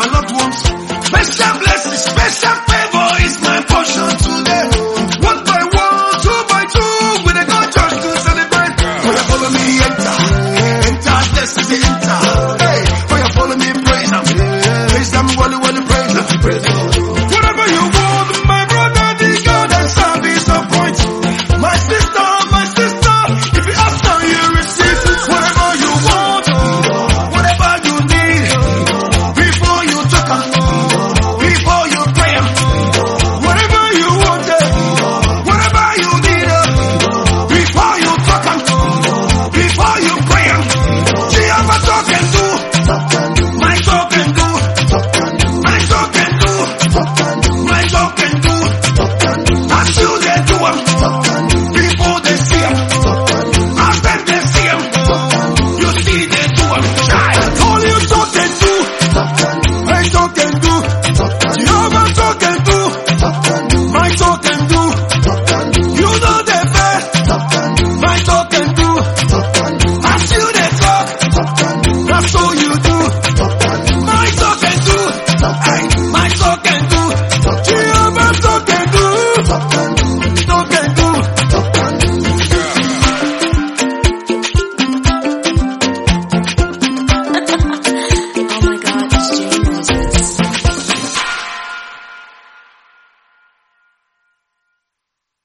my loved ones. Special blessing, special favor is my portion today. One by one, two by two, with a God church to celebrate. Oh, you follow me, enter. Enter, blessings, enter. Hey, oh, you follow me, praise them. Praise them, wally, praise them. Praise them. Whatever you want, my brother, the God and service of point. My sister, if you ask now, you receive whatever you want, whatever you need. Before you talk, before you pray, whatever you want, whatever you need. Before you talk, before you pray, Jehovah talk and do, my talk and do, my talk and do, my talk and do. As you they do before they see him, after they see him, you see they do him. All you talk and do, I talk and do, Jehovah talk and do, my talk and do. You know the best, my talk and do. As you they talk, that's all you do. My talk and do, my talk and do, Jehovah talk and do.